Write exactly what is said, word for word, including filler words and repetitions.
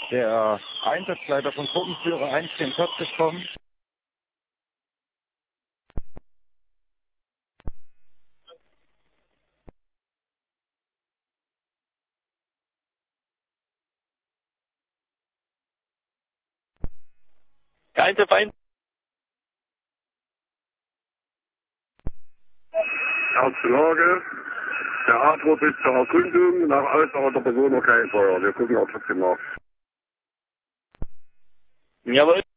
Der Einsatzleiter von Gruppenführer eins vierundvierzig kommt. Keine Feind. Erste Lage. Der A-Trupp ist zur Erkundung, nach Ausdauer der Person noch kein Feuer. Wir gucken auch trotzdem nach. Jawohl.